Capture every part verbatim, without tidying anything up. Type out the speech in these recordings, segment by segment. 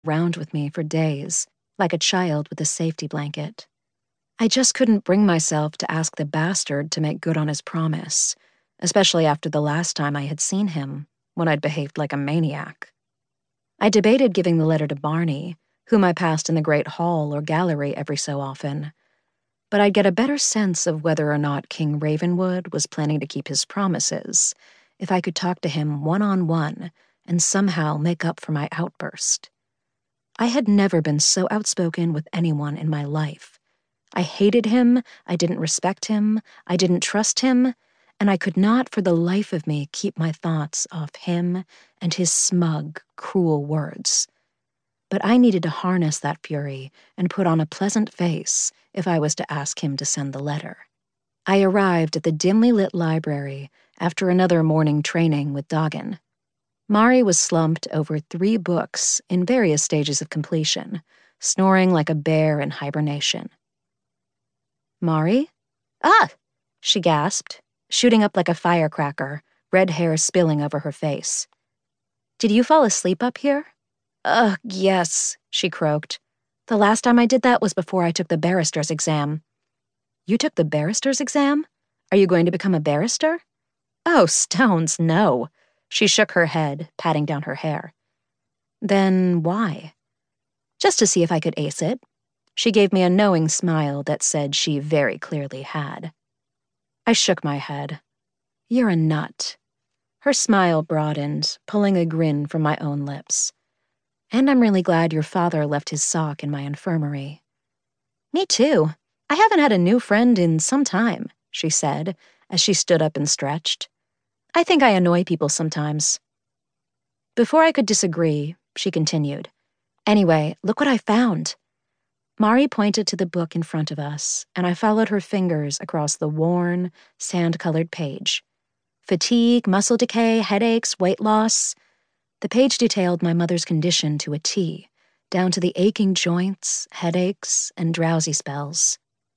around with me for days, like a child with a safety blanket. I just couldn't bring myself to ask the bastard to make good on his promise, especially after the last time I had seen him, when I'd behaved like a maniac. I debated giving the letter to Barney, whom I passed in the great hall or gallery every so often, but I'd get a better sense of whether or not King Ravenwood was planning to keep his promises if I could talk to him one-on-one and somehow make up for my outburst. I had never been so outspoken with anyone in my life. I hated him, I didn't respect him, I didn't trust him, and I could not for the life of me keep my thoughts off him and his smug, cruel words. But I needed to harness that fury and put on a pleasant face if I was to ask him to send the letter. I arrived at the dimly lit library after another morning training with Doggin. Mari was slumped over three books in various stages of completion, snoring like a bear in hibernation. "Mari? Ah!" she gasped, shooting up like a firecracker, red hair spilling over her face. "Did you fall asleep up here?" "Ugh, yes," she croaked. "The last time I did that was before I took the barrister's exam." "You took the barrister's exam? Are you going to become a barrister?" "Oh, stones, no." She shook her head, patting down her hair. "Then why?" "Just to see if I could ace it." She gave me a knowing smile that said she very clearly had. I shook my head. "You're a nut." Her smile broadened, pulling a grin from my own lips. "And I'm really glad your father left his sock in my infirmary." "Me too. I haven't had a new friend in some time," she said, as she stood up and stretched. "I think I annoy people sometimes." Before I could disagree, she continued. "Anyway, look what I found." Mari pointed to the book in front of us, and I followed her fingers across the worn, sand-colored page. Fatigue, muscle decay, headaches, weight loss. The page detailed my mother's condition to a T, down to the aching joints, headaches, and drowsy spells.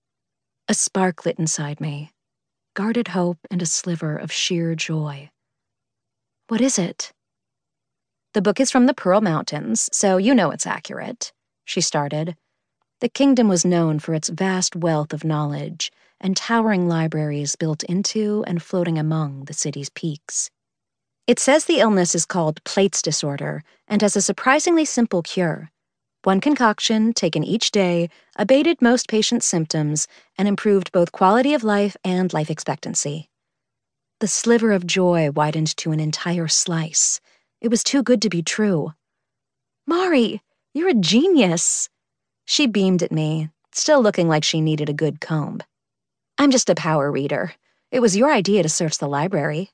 A spark lit inside me, guarded hope and a sliver of sheer joy. "What is it?" "The book is from the Pearl Mountains, so you know it's accurate," she started. The kingdom was known for its vast wealth of knowledge and towering libraries built into and floating among the city's peaks. "It says the illness is called Plates disorder and has a surprisingly simple cure. One concoction, taken each day, abated most patients' symptoms and improved both quality of life and life expectancy." The sliver of joy widened to an entire slice. It was too good to be true. "Mari, you're a genius." She beamed at me, still looking like she needed a good comb. "I'm just a power reader. It was your idea to search the library."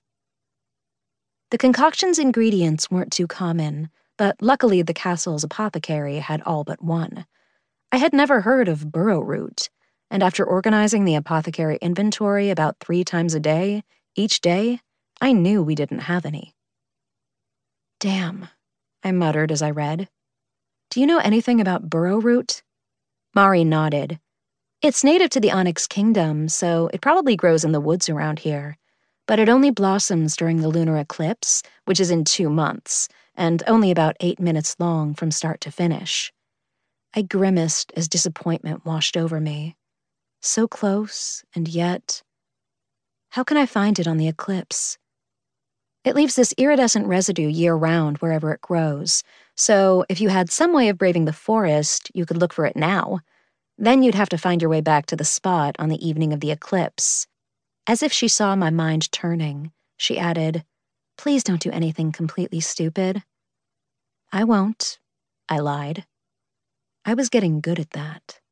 The concoction's ingredients weren't too common, but luckily the castle's apothecary had all but one. I had never heard of burrowroot, and after organizing the apothecary inventory about three times a day, each day, I knew we didn't have any. "Damn," I muttered as I read. "Do you know anything about burrowroot?" Mari nodded. "It's native to the Onyx Kingdom, so it probably grows in the woods around here. But it only blossoms during the lunar eclipse, which is in two months, and only about eight minutes long from start to finish." I grimaced as disappointment washed over me. So close, and yet... How can I find it on the eclipse? It leaves this iridescent residue year-round wherever it grows, so if you had some way of braving the forest, you could look for it now. Then you'd have to find your way back to the spot on the evening of the eclipse. As if she saw my mind turning, she added, "Please don't do anything completely stupid." "I won't," I lied. I was getting good at that.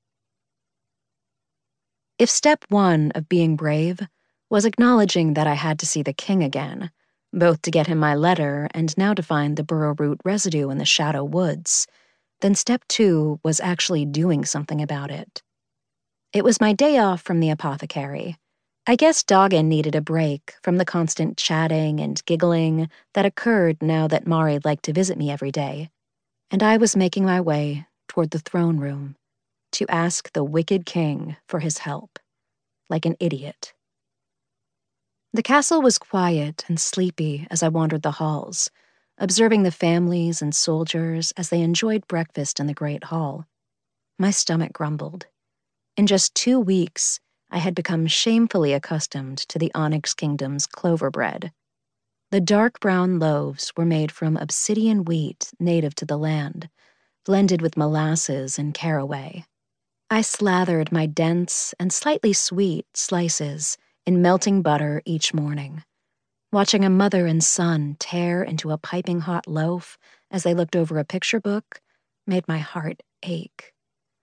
If step one of being brave was acknowledging that I had to see the king again, both to get him my letter and now to find the burrowroot residue in the Shadow Woods, then step two was actually doing something about it. It was my day off from the apothecary. I guess Doggin needed a break from the constant chatting and giggling that occurred now that Mari liked to visit me every day, and I was making my way toward the throne room to ask the wicked king for his help, like an idiot. The castle was quiet and sleepy as I wandered the halls, observing the families and soldiers as they enjoyed breakfast in the Great Hall. My stomach grumbled. In just two weeks, I had become shamefully accustomed to the Onyx Kingdom's clover bread. The dark brown loaves were made from obsidian wheat native to the land, blended with molasses and caraway. I slathered my dense and slightly sweet slices in melting butter each morning, watching a mother and son tear into a piping hot loaf as they looked over a picture book made my heart ache.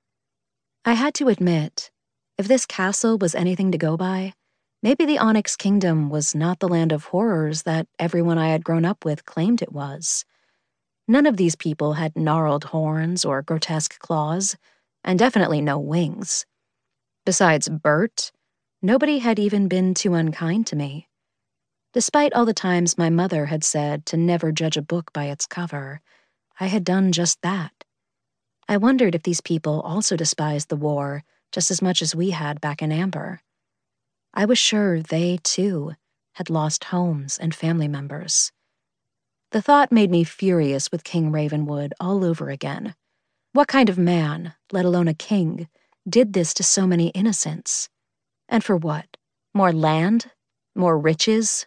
I had to admit, if this castle was anything to go by, maybe the Onyx Kingdom was not the land of horrors that everyone I had grown up with claimed it was. None of these people had gnarled horns or grotesque claws, and definitely no wings. Besides Bert, nobody had even been too unkind to me. Despite all the times my mother had said to never judge a book by its cover, I had done just that. I wondered if these people also despised the war just as much as we had back in Amber. I was sure they, too, had lost homes and family members. The thought made me furious with King Ravenwood all over again. What kind of man, let alone a king, did this to so many innocents? And for what? More land? More riches?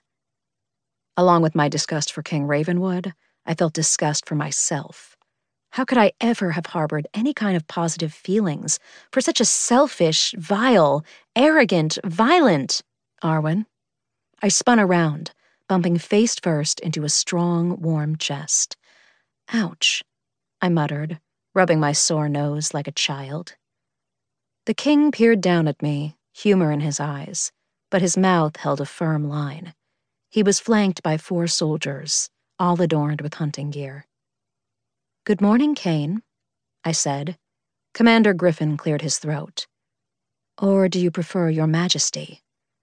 Along with my disgust for King Ravenwood, I felt disgust for myself. How could I ever have harbored any kind of positive feelings for such a selfish, vile, arrogant, violent Arwen? I spun around, bumping face first into a strong, warm chest. Ouch, I muttered, rubbing my sore nose like a child. The king peered down at me, humor in his eyes, but his mouth held a firm line. He was flanked by four soldiers, all adorned with hunting gear. "Good morning, Kane," I said. Commander Griffin cleared his throat. "Or do you prefer Your Majesty?"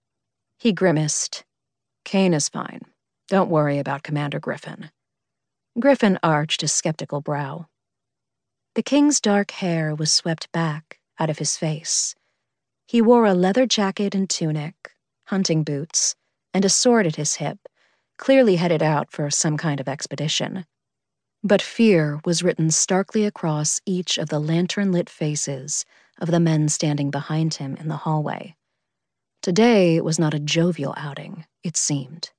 He grimaced. "Kane is fine. Don't worry about Commander Griffin." Griffin arched a skeptical brow. The king's dark hair was swept back out of his face. He wore a leather jacket and tunic, hunting boots, and a sword at his hip, clearly headed out for some kind of expedition. But fear was written starkly across each of the lantern-lit faces of the men standing behind him in the hallway. Today was not a jovial outing, it seemed.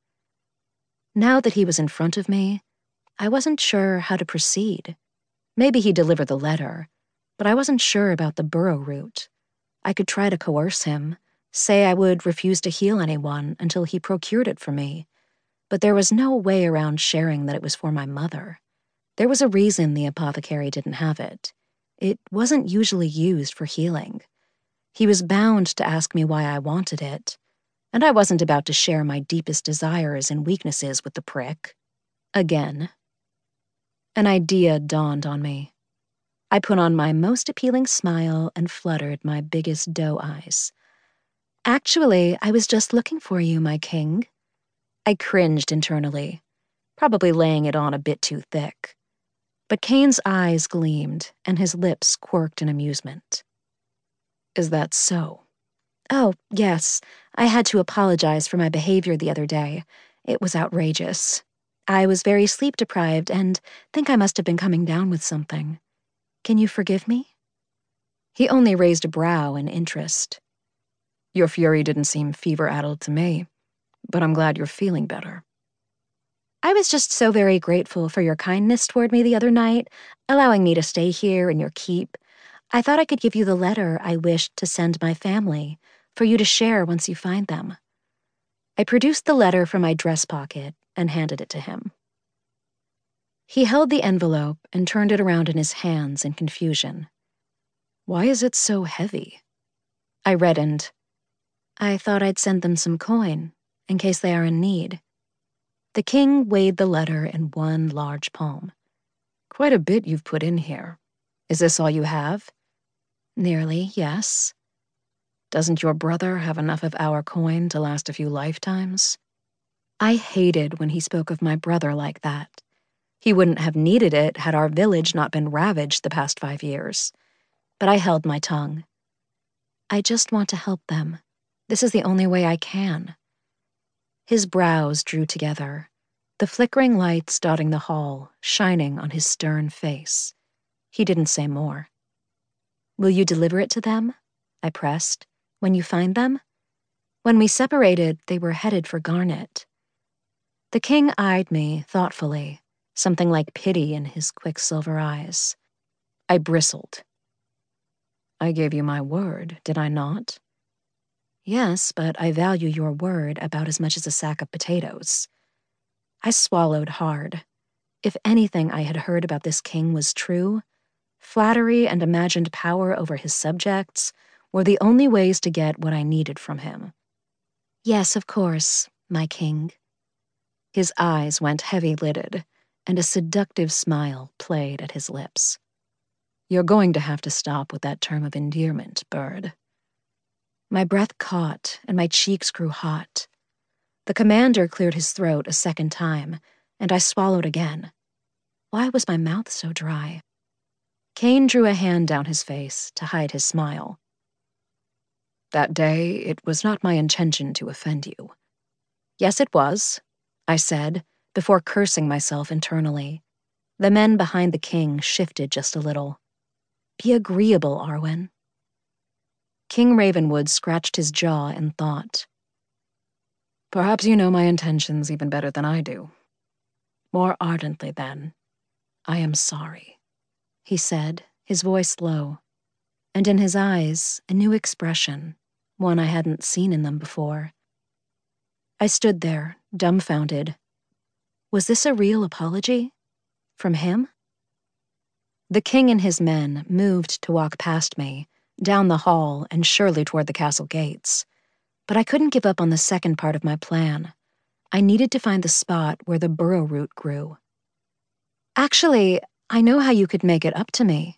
Now that he was in front of me, I wasn't sure how to proceed. Maybe he'd deliver the letter, but I wasn't sure about the burrow route. I could try to coerce him, say I would refuse to heal anyone until he procured it for me, but there was no way around sharing that it was for my mother. There was a reason the apothecary didn't have it. It wasn't usually used for healing. He was bound to ask me why I wanted it, and I wasn't about to share my deepest desires and weaknesses with the prick. Again. An idea dawned on me. I put on my most appealing smile and fluttered my biggest doe eyes. "Actually, I was just looking for you, my king." I cringed internally, probably laying it on a bit too thick. But Kane's eyes gleamed, and his lips quirked in amusement. "Is that so?" "Oh, yes. I had to apologize for my behavior the other day. It was outrageous. I was very sleep-deprived and think I must have been coming down with something. Can you forgive me?" He only raised a brow in interest. "Your fury didn't seem fever-addled to me, but I'm glad you're feeling better." "I was just so very grateful for your kindness toward me the other night, allowing me to stay here in your keep. I thought I could give you the letter I wished to send my family, for you to share once you find them." I produced the letter from my dress pocket and handed it to him. He held the envelope and turned it around in his hands in confusion. "Why is it so heavy?" I reddened. "I thought I'd send them some coin, in case they are in need." The king weighed the letter in one large palm. "Quite a bit you've put in here. Is this all you have?" "Nearly, yes." "Doesn't your brother have enough of our coin to last a few lifetimes?" I hated when he spoke of my brother like that. He wouldn't have needed it had our village not been ravaged the past five years. But I held my tongue. "I just want to help them. This is the only way I can." His brows drew together. the flickering lights dotting the hall, shining on his stern face. He didn't say more. "Will you deliver it to them?" I pressed. "When you find them?" When we separated, they were headed for Garnet. The king eyed me thoughtfully, something like pity in his quicksilver eyes. I bristled. "I gave you my word, did I not?" "Yes, but I value your word about as much as a sack of potatoes." I swallowed hard. If anything I had heard about this king was true, flattery and imagined power over his subjects were the only ways to get what I needed from him. "Yes, of course, my king." His eyes went heavy-lidded, and a seductive smile played at his lips. "You're going to have to stop with that term of endearment, Bird." My breath caught, and my cheeks grew hot. The commander cleared his throat a second time, and I swallowed again. Why was my mouth so dry? Kane drew a hand down his face to hide his smile. "That day, it was not my intention to offend you." "Yes, it was," I said, before cursing myself internally. The men behind the king shifted just a little. "Be agreeable, Arwen." King Ravenwood scratched his jaw in thought. "Perhaps you know my intentions even better than I do." More ardently, then, "I am sorry," he said, his voice low, and in his eyes a new expression, one I hadn't seen in them before. I stood there, dumbfounded. Was this a real apology? From him? The king and his men moved to walk past me, down the hall and surely toward the castle gates. But I couldn't give up on the second part of my plan. I needed to find the spot where the burrowroot grew. "Actually, I know how you could make it up to me."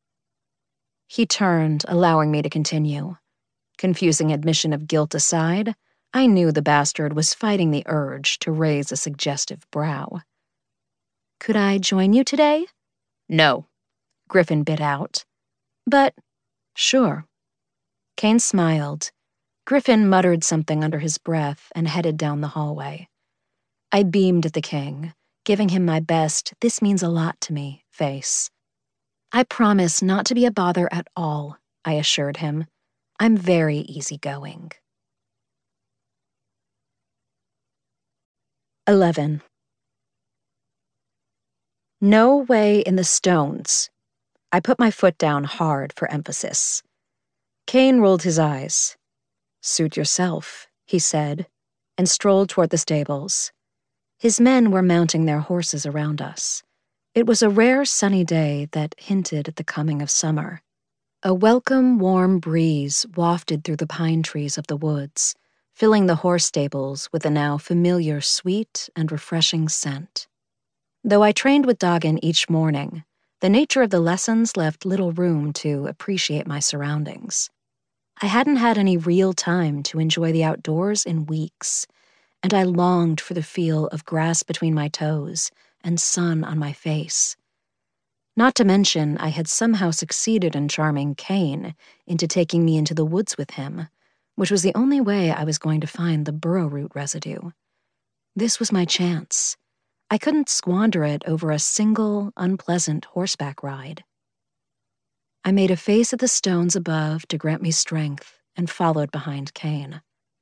He turned, allowing me to continue. Confusing admission of guilt aside, I knew the bastard was fighting the urge to raise a suggestive brow. "Could I join you today?" "No," Griffin bit out. "But—" "Sure." Kane smiled. Griffin muttered something under his breath and headed down the hallway. I beamed at the king, giving him my best "this means a lot to me" face. "I promise not to be a bother at all," I assured him. "I'm very easygoing." Eleven. No way in the stones. I put my foot down hard for emphasis. Kane rolled his eyes. "Suit yourself," he said, and strolled toward the stables. His men were mounting their horses around us. It was a rare sunny day that hinted at the coming of summer. A welcome warm breeze wafted through the pine trees of the woods, filling the horse stables with a now familiar sweet and refreshing scent. Though I trained with Doggin each morning, the nature of the lessons left little room to appreciate my surroundings. I hadn't had any real time to enjoy the outdoors in weeks, and I longed for the feel of grass between my toes and sun on my face. Not to mention, I had somehow succeeded in charming Kane into taking me into the woods with him, which was the only way I was going to find the burrowroot residue. This was my chance. I couldn't squander it over a single, unpleasant horseback ride. I made a face at the stones above to grant me strength and followed behind Kane.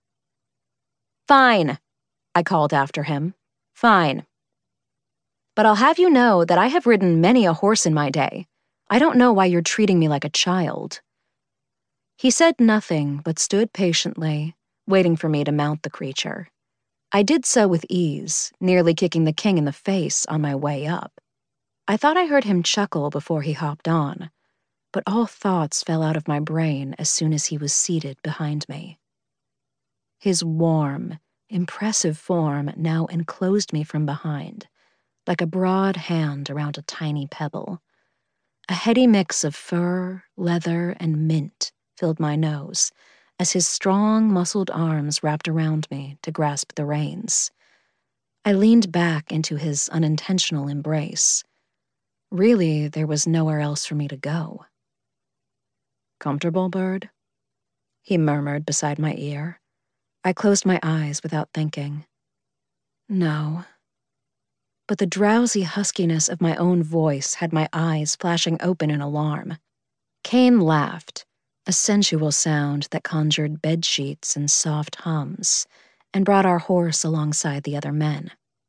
"Fine," I called after him. "Fine. But I'll have you know that I have ridden many a horse in my day. I don't know why you're treating me like a child." He said nothing but stood patiently, waiting for me to mount the creature. I did so with ease, nearly kicking the king in the face on my way up. I thought I heard him chuckle before he hopped on, but all thoughts fell out of my brain as soon as he was seated behind me. His warm, impressive form now enclosed me from behind, like a broad hand around a tiny pebble. A heady mix of fur, leather, and mint filled my nose as his strong, muscled arms wrapped around me to grasp the reins. I leaned back into his unintentional embrace. Really, there was nowhere else for me to go. "Comfortable, Bird?" he murmured beside my ear. I closed my eyes without thinking. "No." but the drowsy huskiness of my own voice had my eyes flashing open in alarm. Kane laughed, a sensual sound that conjured bed sheets and soft hums, and brought our horse alongside the other men.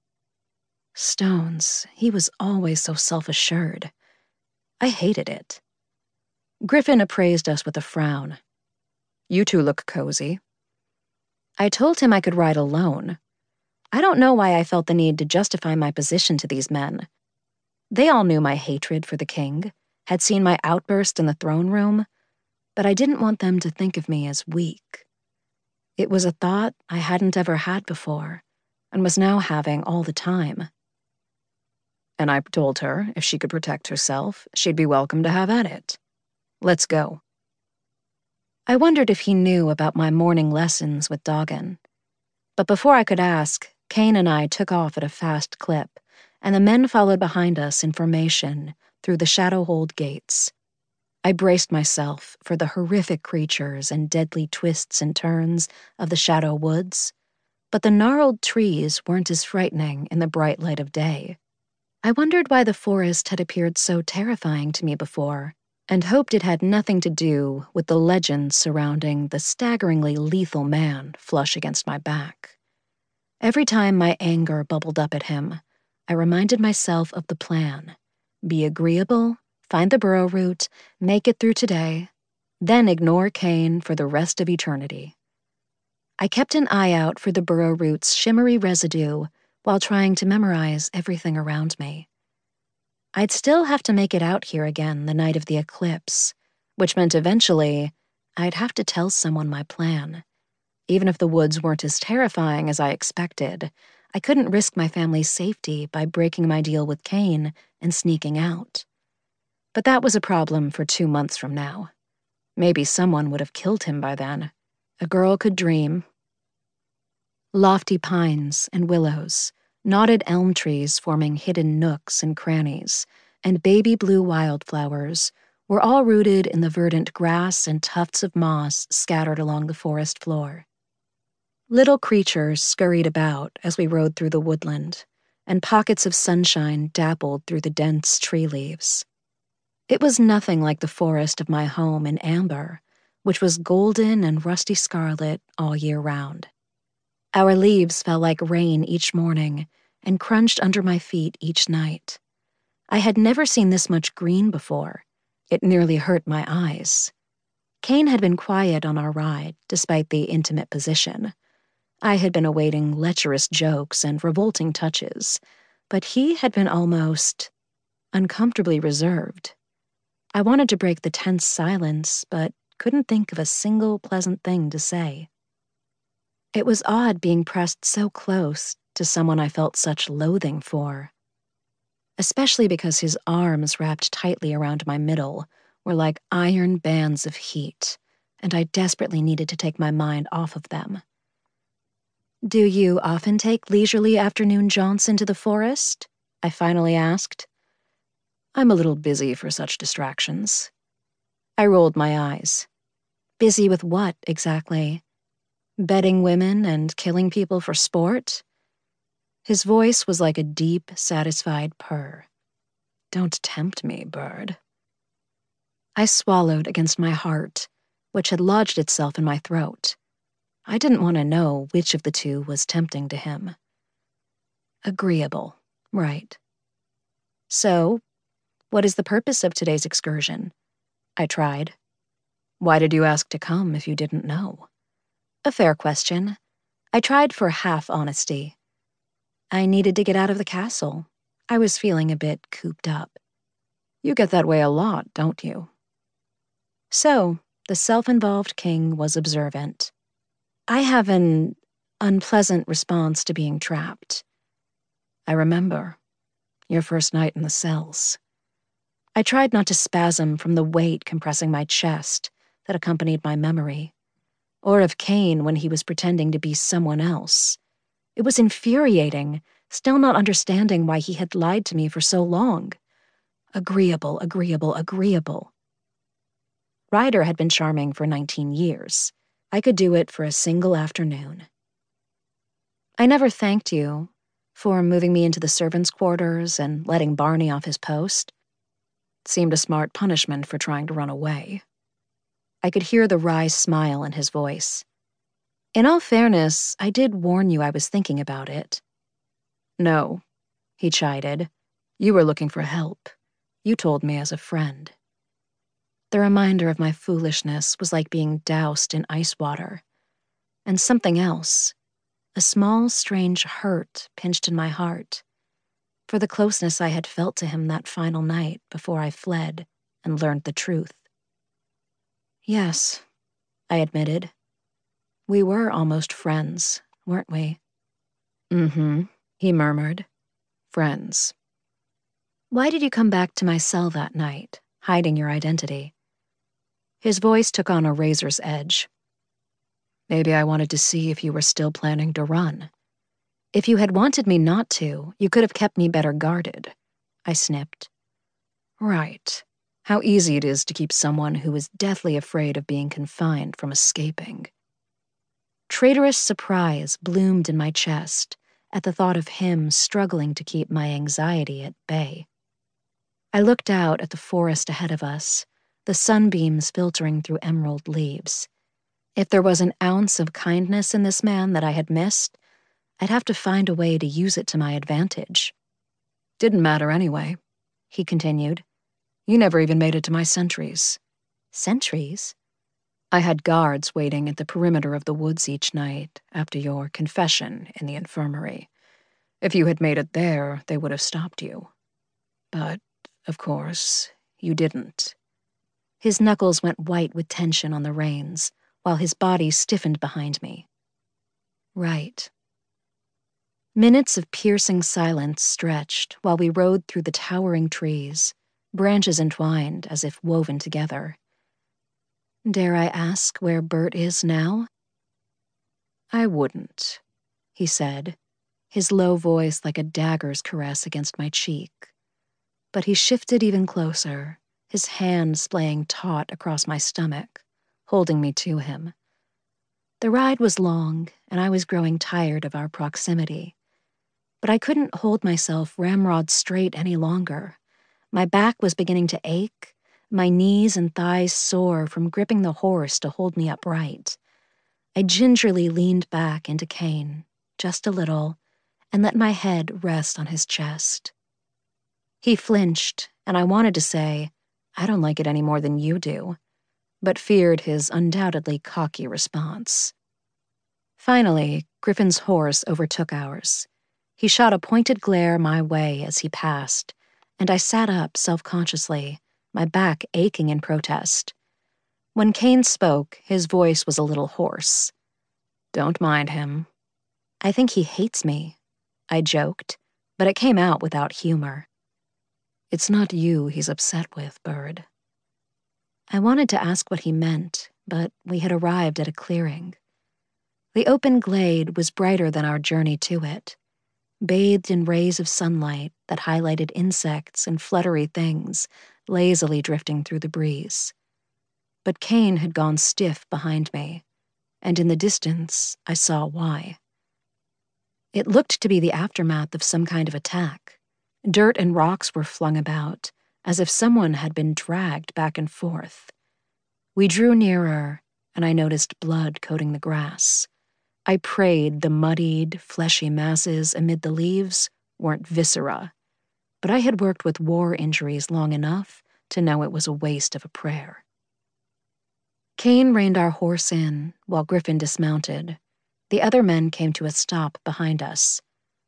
Stones, he was always so self-assured. I hated it. Griffin appraised us with a frown. "You two look cozy." I told him I could ride alone. I don't know why I felt the need to justify my position to these men. They all knew my hatred for the king, had seen my outburst in the throne room, but I didn't want them to think of me as weak. It was a thought I hadn't ever had before, and was now having all the time. And I told her if she could protect herself, she'd be welcome to have at it. Let's go. I wondered if he knew about my morning lessons with Doggin. But before I could ask, Kane and I took off at a fast clip, and the men followed behind us in formation through the Shadowhold gates. I braced myself for the horrific creatures and deadly twists and turns of the Shadow Woods, but the gnarled trees weren't as frightening in the bright light of day. I wondered why the forest had appeared so terrifying to me before, and hoped it had nothing to do with the legends surrounding the staggeringly lethal man flush against my back. Every time my anger bubbled up at him, I reminded myself of the plan. Be agreeable, find the burrow route, make it through today, then ignore Kane for the rest of eternity. I kept an eye out for the burrow route's shimmery residue while trying to memorize everything around me. I'd still have to make it out here again the night of the eclipse, which meant eventually I'd have to tell someone my plan. Even if the woods weren't as terrifying as I expected, I couldn't risk my family's safety by breaking my deal with Kane and sneaking out. But that was a problem for two months from now. Maybe someone would have killed him by then. A girl could dream. Lofty pines and willows, knotted elm trees forming hidden nooks and crannies, and baby blue wildflowers were all rooted in the verdant grass and tufts of moss scattered along the forest floor. Little creatures scurried about as we rode through the woodland, and pockets of sunshine dappled through the dense tree leaves. It was nothing like the forest of my home in Amber, which was golden and rusty scarlet all year round. Our leaves fell like rain each morning and crunched under my feet each night. I had never seen this much green before. It nearly hurt my eyes. Kane had been quiet on our ride, despite the intimate position. I had been awaiting lecherous jokes and revolting touches, but he had been almost uncomfortably reserved. I wanted to break the tense silence, but couldn't think of a single pleasant thing to say. It was odd being pressed so close to someone I felt such loathing for, especially because his arms wrapped tightly around my middle were like iron bands of heat, and I desperately needed to take my mind off of them. "Do you often take leisurely afternoon jaunts into the forest?" I finally asked. "I'm a little busy for such distractions." I rolled my eyes. Busy with what, exactly? Bedding women and killing people for sport? His voice was like a deep, satisfied purr. "Don't tempt me, bird." I swallowed against my heart, which had lodged itself in my throat. I didn't want to know which of the two was tempting to him. Agreeable, right. "So, what is the purpose of today's excursion?" I tried. "Why did you ask to come if you didn't know?" A fair question. I tried for half honesty. I needed to get out of the castle. I was feeling a bit cooped up. "You get that way a lot, don't you?" So, the self-involved king was observant. I have an unpleasant response to being trapped. "I remember. Your first night in the cells." I tried not to spasm from the weight compressing my chest that accompanied my memory, or of Kane when he was pretending to be someone else. It was infuriating, still not understanding why he had lied to me for so long. Agreeable, agreeable, agreeable. Ryder had been charming for nineteen years. I could do it for a single afternoon. "I never thanked you. For moving me into the servants' quarters and letting Barney off his post. It seemed a smart punishment for trying to run away. I could hear the wry smile in his voice. In all fairness, I did warn you I was thinking about it. No, he chided. You were looking for help. You told me as a friend. The reminder of my foolishness was like being doused in ice water. And something else, a small, strange hurt pinched in my heart, for the closeness I had felt to him that final night before I fled and learned the truth. Yes, I admitted. We were almost friends, weren't we? Mm-hmm, he murmured. Friends. Why did you come back to my cell that night, hiding your identity? His voice took on a razor's edge. Maybe I wanted to see if you were still planning to run. If you had wanted me not to, you could have kept me better guarded, I snipped. Right. How easy it is to keep someone who is deathly afraid of being confined from escaping. Traitorous surprise bloomed in my chest at the thought of him struggling to keep my anxiety at bay. I looked out at the forest ahead of us, the sunbeams filtering through emerald leaves. If there was an ounce of kindness in this man that I had missed, I'd have to find a way to use it to my advantage. Didn't matter anyway, he continued. You never even made it to my sentries. Sentries? I had guards waiting at the perimeter of the woods each night after your confession in the infirmary. If you had made it there, they would have stopped you. But, of course, you didn't. His knuckles went white with tension on the reins, while his body stiffened behind me. Right. Minutes of piercing silence stretched while we rode through the towering trees, branches entwined as if woven together. Dare I ask where Bert is now? I wouldn't, he said, his low voice like a dagger's caress against my cheek. But he shifted even closer, his hand splaying taut across my stomach, holding me to him. The ride was long, and I was growing tired of our proximity. But I couldn't hold myself ramrod straight any longer. My back was beginning to ache, my knees and thighs sore from gripping the horse to hold me upright. I gingerly leaned back into Kane, just a little, and let my head rest on his chest. He flinched, and I wanted to say, I don't like it any more than you do, but feared his undoubtedly cocky response. Finally, Griffin's horse overtook ours. He shot a pointed glare my way as he passed, and I sat up self-consciously, my back aching in protest. When Kane spoke, his voice was a little hoarse. Don't mind him. I think he hates me, I joked, but it came out without humor. It's not you he's upset with, Bird. I wanted to ask what he meant, but we had arrived at a clearing. The open glade was brighter than our journey to it, bathed in rays of sunlight that highlighted insects and fluttery things lazily drifting through the breeze. But Kane had gone stiff behind me, and in the distance I saw why. It looked to be the aftermath of some kind of attack. Dirt and rocks were flung about, as if someone had been dragged back and forth. We drew nearer, and I noticed blood coating the grass. I prayed the muddied, fleshy masses amid the leaves weren't viscera, but I had worked with war injuries long enough to know it was a waste of a prayer. Kane reined our horse in, while Griffin dismounted. The other men came to a stop behind us.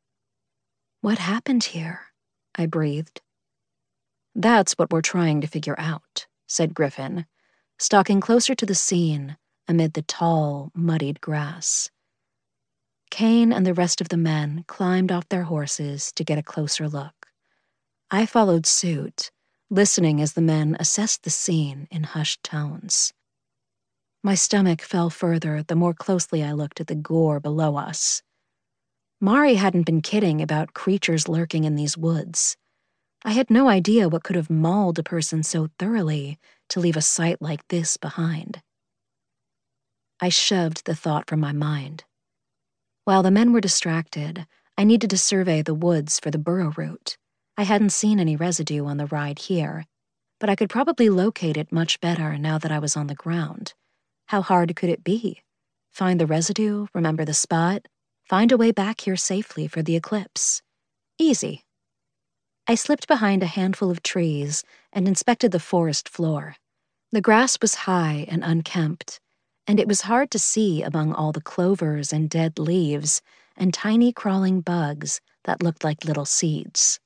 What happened here? I breathed. That's what we're trying to figure out, said Griffin, stalking closer to the scene amid the tall, muddied grass. Kane and the rest of the men climbed off their horses to get a closer look. I followed suit, listening as the men assessed the scene in hushed tones. My stomach fell further the more closely I looked at the gore below us. Mari hadn't been kidding about creatures lurking in these woods. I had no idea what could have mauled a person so thoroughly to leave a sight like this behind. I shoved the thought from my mind. While the men were distracted, I needed to survey the woods for the burrow route. I hadn't seen any residue on the ride here, but I could probably locate it much better now that I was on the ground. How hard could it be? Find the residue, remember the spot, find a way back here safely for the eclipse. Easy. I slipped behind a handful of trees and inspected the forest floor. The grass was high and unkempt, and it was hard to see among all the clovers and dead leaves and tiny crawling bugs that looked like little seeds.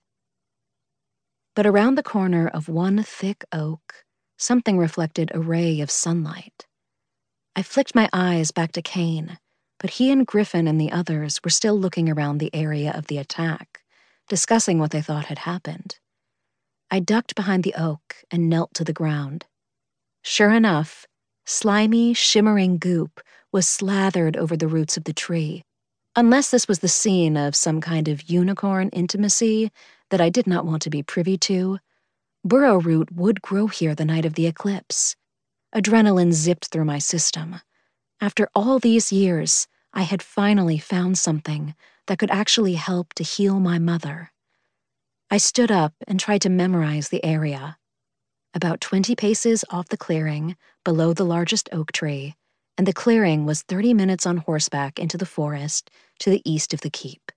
But around the corner of one thick oak, something reflected a ray of sunlight. I flicked my eyes back to Kane, but he and Griffin and the others were still looking around the area of the attack, discussing what they thought had happened. I ducked behind the oak and knelt to the ground. Sure enough, slimy, shimmering goop was slathered over the roots of the tree, unless this was the scene of some kind of unicorn intimacy that I did not want to be privy to. Burrowroot would grow here the night of the eclipse. Adrenaline zipped through my system. After all these years, I had finally found something that could actually help to heal my mother. I stood up and tried to memorize the area. About twenty paces off the clearing, below the largest oak tree, and the clearing was thirty minutes on horseback into the forest to the east of the keep.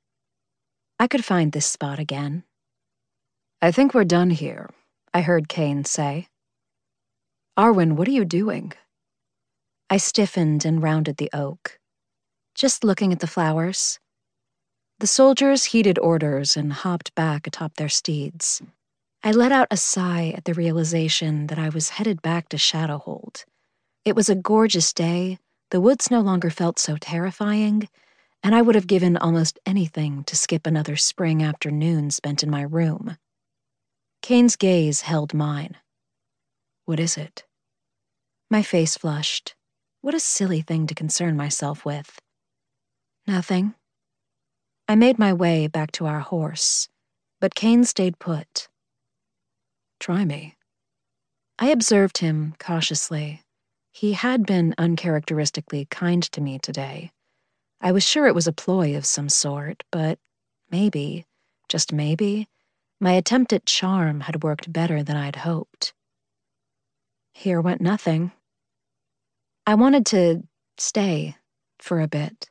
I could find this spot again. "I think we're done here," I heard Kane say. "Arwen, what are you doing?" I stiffened and rounded the oak. Just looking at the flowers. The soldiers heeded orders and hopped back atop their steeds. I let out a sigh at the realization that I was headed back to Shadowhold. It was a gorgeous day, the woods no longer felt so terrifying, and I would have given almost anything to skip another spring afternoon spent in my room. Kane's gaze held mine. "What is it?" My face flushed. What a silly thing to concern myself with. "Nothing." I made my way back to our horse, but Kane stayed put. "Try me." I observed him cautiously. He had been uncharacteristically kind to me today. I was sure it was a ploy of some sort, but maybe, just maybe, my attempt at charm had worked better than I'd hoped. Here went nothing. I wanted to stay for a bit.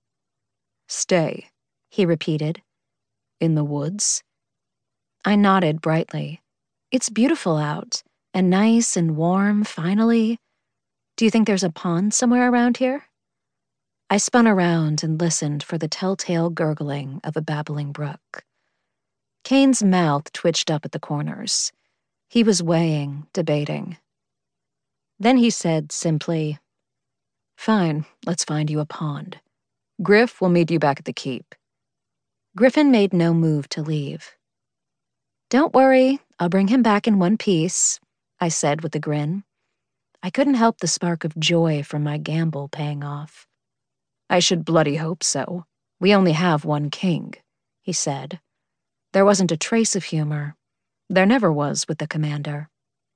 "Stay," he repeated. "In the woods?" I nodded brightly. "It's beautiful out, and nice and warm, finally. Do you think there's a pond somewhere around here?" I spun around and listened for the telltale gurgling of a babbling brook. Kane's mouth twitched up at the corners. He was weighing, debating. Then he said simply, "Fine, let's find you a pond. Griff will meet you back at the keep." Griffin made no move to leave. "Don't worry, I'll bring him back in one piece," I said with a grin. I couldn't help the spark of joy from my gamble paying off. "I should bloody hope so. We only have one king," he said. There wasn't a trace of humor. There never was with the commander.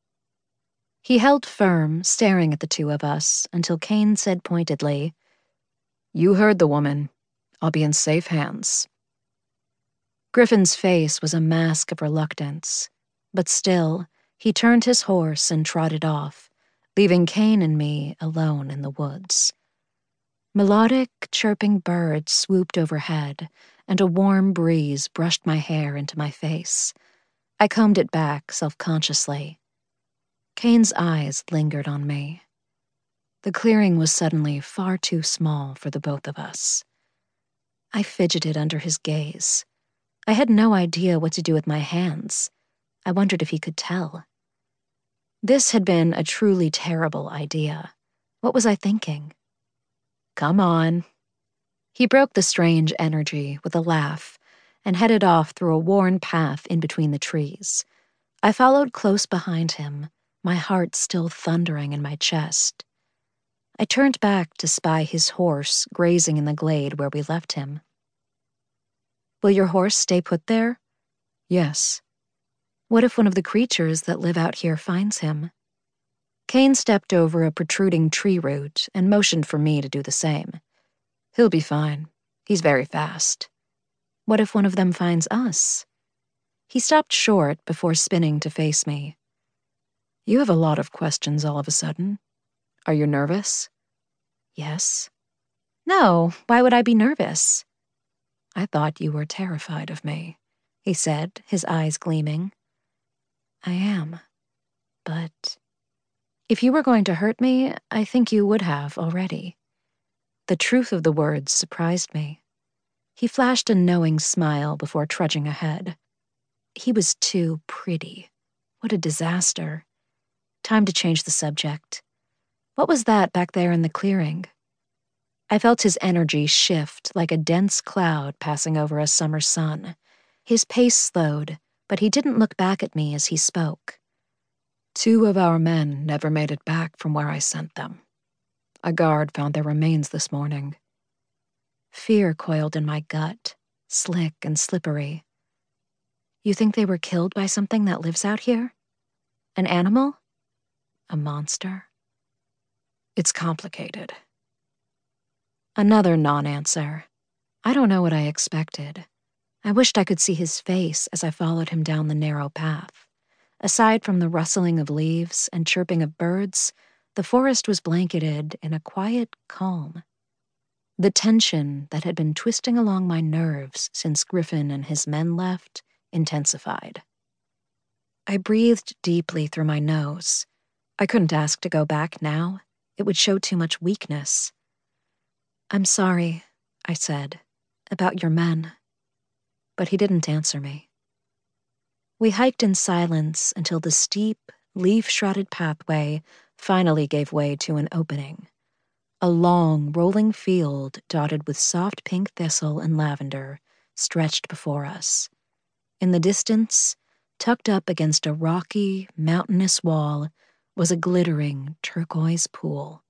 He held firm, staring at the two of us, until Kane said pointedly, "You heard the woman. I'll be in safe hands." Griffin's face was a mask of reluctance, but still, he turned his horse and trotted off, leaving Kane and me alone in the woods. Melodic, chirping birds swooped overhead, and a warm breeze brushed my hair into my face. I combed it back self-consciously. Kane's eyes lingered on me. The clearing was suddenly far too small for the both of us. I fidgeted under his gaze. I had no idea what to do with my hands. I wondered if he could tell. This had been a truly terrible idea. What was I thinking? "Come on." He broke the strange energy with a laugh and headed off through a worn path in between the trees. I followed close behind him, my heart still thundering in my chest. I turned back to spy his horse grazing in the glade where we left him. "Will your horse stay put there?" "Yes." "What if one of the creatures that live out here finds him?" Kane stepped over a protruding tree root and motioned for me to do the same. "He'll be fine. He's very fast." What if one of them finds us? He stopped short before spinning to face me. You have a lot of questions all of a sudden. Are you nervous? Yes. No, why would I be nervous? I thought you were terrified of me, he said, his eyes gleaming. I am, but if you were going to hurt me, I think you would have already. The truth of the words surprised me. He flashed a knowing smile before trudging ahead. He was too pretty. What a disaster. Time to change the subject. What was that back there in the clearing? I felt his energy shift like a dense cloud passing over a summer sun. His pace slowed, but he didn't look back at me as he spoke. Two of our men never made it back from where I sent them. A guard found their remains this morning. Fear coiled in my gut, slick and slippery. You think they were killed by something that lives out here? An animal? A monster? It's complicated. Another non-answer. I don't know what I expected. I wished I could see his face as I followed him down the narrow path. Aside from the rustling of leaves and chirping of birds, the forest was blanketed in a quiet calm. The tension that had been twisting along my nerves since Griffin and his men left intensified. I breathed deeply through my nose. I couldn't ask to go back now. It would show too much weakness. I'm sorry, I said, about your men. But he didn't answer me. We hiked in silence until the steep, leaf-shrouded pathway finally gave way to an opening. A long, rolling field dotted with soft pink thistle and lavender stretched before us. In the distance, tucked up against a rocky, mountainous wall, was a glittering turquoise pool.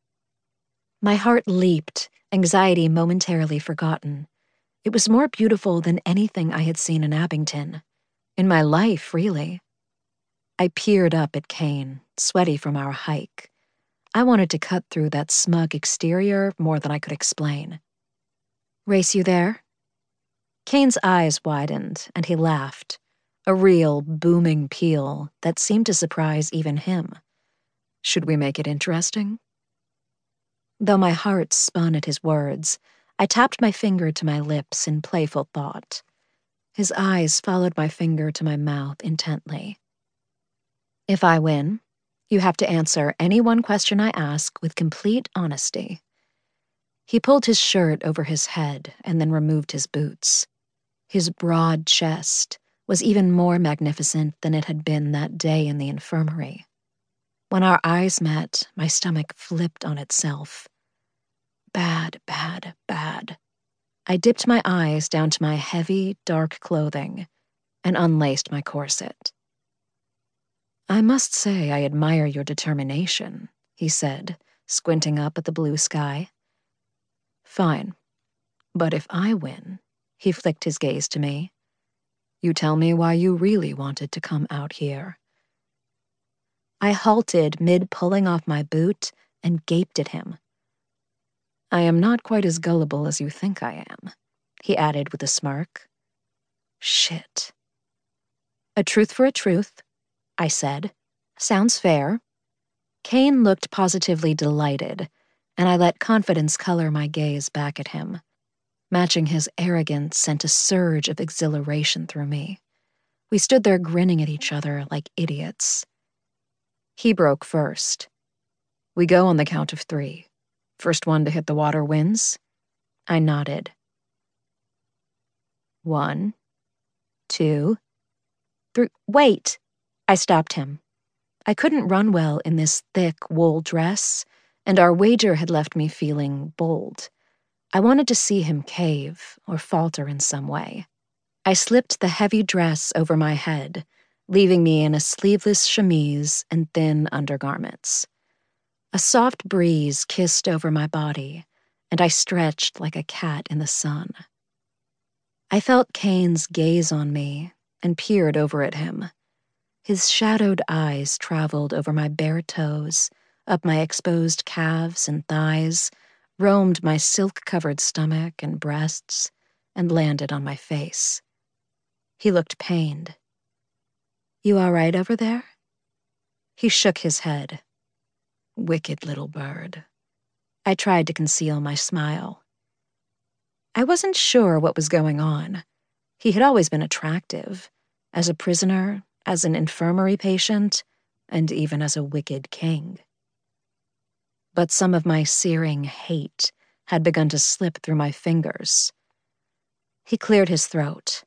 My heart leaped, anxiety momentarily forgotten. It was more beautiful than anything I had seen in Abington. In my life, really. I peered up at Kane, sweaty from our hike. I wanted to cut through that smug exterior more than I could explain. Race you there? Kane's eyes widened, and he laughed, a real, booming peal that seemed to surprise even him. Should we make it interesting? Though my heart spun at his words, I tapped my finger to my lips in playful thought. His eyes followed my finger to my mouth intently. If I win, you have to answer any one question I ask with complete honesty. He pulled his shirt over his head and then removed his boots. His broad chest was even more magnificent than it had been that day in the infirmary. When our eyes met, my stomach flipped on itself. Bad, bad, bad. I dipped my eyes down to my heavy, dark clothing and unlaced my corset. I must say I admire your determination, he said, squinting up at the blue sky. Fine. But if I win, he flicked his gaze to me, you tell me why you really wanted to come out here. I halted mid-pulling off my boot and gaped at him. I am not quite as gullible as you think I am, he added with a smirk. Shit. A truth for a truth, I said. Sounds fair. Kane looked positively delighted, and I let confidence color my gaze back at him. Matching his arrogance sent a surge of exhilaration through me. We stood there grinning at each other like idiots. He broke first. We go on the count of three. First one to hit the water wins. I nodded. One, two, three. Wait! I stopped him. I couldn't run well in this thick wool dress, and our wager had left me feeling bold. I wanted to see him cave or falter in some way. I slipped the heavy dress over my head, leaving me in a sleeveless chemise and thin undergarments. A soft breeze kissed over my body, and I stretched like a cat in the sun. I felt Kane's gaze on me and peered over at him. His shadowed eyes traveled over my bare toes, up my exposed calves and thighs, roamed my silk-covered stomach and breasts, and landed on my face. He looked pained. "You all right over there?" He shook his head. "Wicked little bird." I tried to conceal my smile. I wasn't sure what was going on. He had always been attractive, as a prisoner, as an infirmary patient, and even as a wicked king. But some of my searing hate had begun to slip through my fingers. He cleared his throat.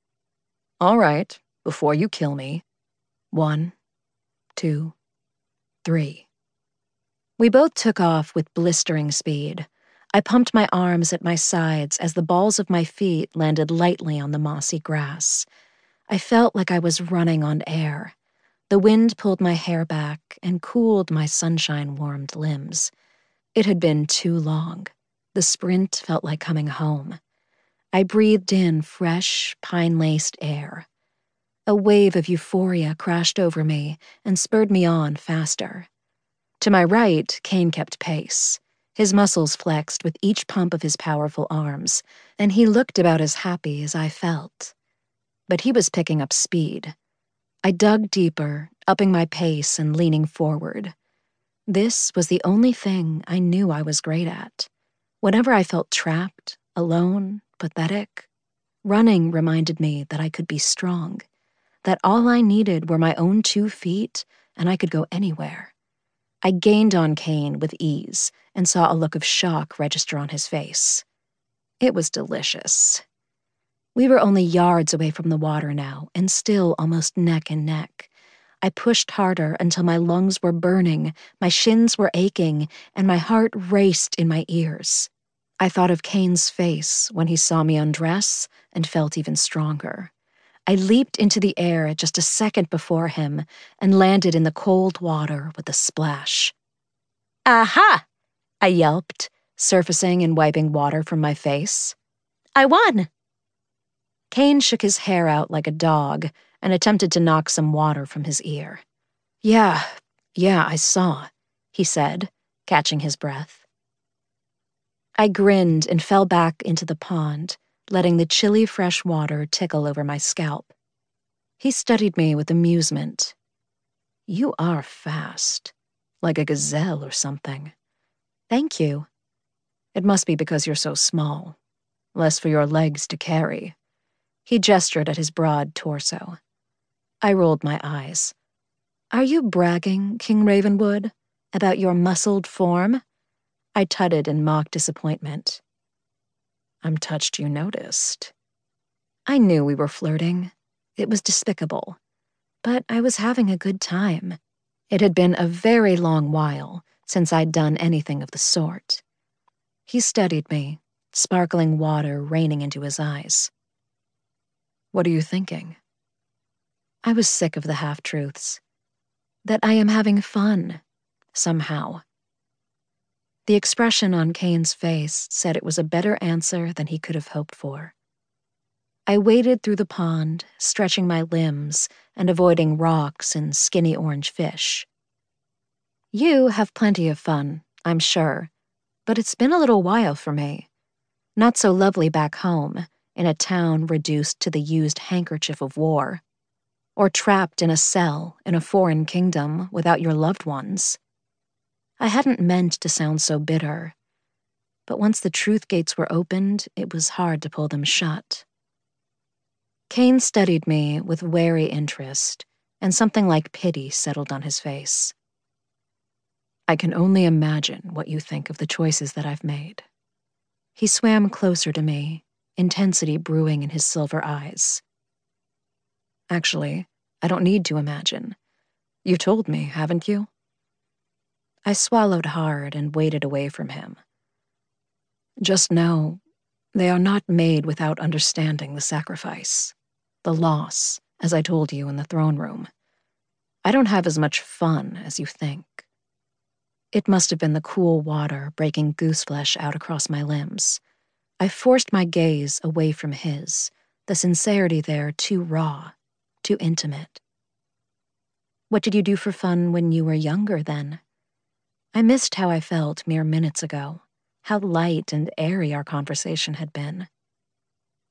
"All right, before you kill me. One, two, three." We both took off with blistering speed. I pumped my arms at my sides as the balls of my feet landed lightly on the mossy grass. I felt like I was running on air. The wind pulled my hair back and cooled my sunshine-warmed limbs. It had been too long. The sprint felt like coming home. I breathed in fresh, pine-laced air. A wave of euphoria crashed over me and spurred me on faster. To my right, Kane kept pace. His muscles flexed with each pump of his powerful arms, and he looked about as happy as I felt. But he was picking up speed. I dug deeper, upping my pace and leaning forward. This was the only thing I knew I was great at. Whenever I felt trapped, alone, pathetic, running reminded me that I could be strong, that all I needed were my own two feet and I could go anywhere. I gained on Kane with ease and saw a look of shock register on his face. It was delicious. We were only yards away from the water now, and still almost neck and neck. I pushed harder until my lungs were burning, my shins were aching, and my heart raced in my ears. I thought of Kane's face when he saw me undress and felt even stronger. I leaped into the air just a second before him and landed in the cold water with a splash. "Aha!" I yelped, surfacing and wiping water from my face. "I won!" Kane shook his hair out like a dog and attempted to knock some water from his ear. Yeah, yeah, I saw," he said, catching his breath. I grinned and fell back into the pond, letting the chilly fresh water tickle over my scalp. He studied me with amusement. "You are fast, like a gazelle or something." "Thank you." "It must be because you're so small. Less for your legs to carry." He gestured at his broad torso. I rolled my eyes. "Are you bragging, King Ravenwood, about your muscled form?" I tutted in mock disappointment. "I'm touched you noticed." I knew we were flirting. It was despicable. But I was having a good time. It had been a very long while since I'd done anything of the sort. He studied me, sparkling water raining into his eyes. "What are you thinking?" I was sick of the half-truths. That I am having fun, somehow. The expression on Kane's face said it was a better answer than he could have hoped for. I waded through the pond, stretching my limbs and avoiding rocks and skinny orange fish. "You have plenty of fun, I'm sure, but it's been a little while for me. Not so lovely back home, in a town reduced to the used handkerchief of war, or trapped in a cell in a foreign kingdom without your loved ones." I hadn't meant to sound so bitter, but once the truth gates were opened, it was hard to pull them shut. Kane studied me with wary interest, and something like pity settled on his face. "I can only imagine what you think of the choices that I've made." He swam closer to me, intensity brewing in his silver eyes. "Actually, I don't need to imagine. You told me, haven't you?" I swallowed hard and waded away from him. "Just know, they are not made without understanding the sacrifice, the loss, as I told you in the throne room. I don't have as much fun as you think." It must have been the cool water breaking gooseflesh out across my limbs. I forced my gaze away from his, the sincerity there too raw, too intimate. "What did you do for fun when you were younger, then?" I missed how I felt mere minutes ago, how light and airy our conversation had been.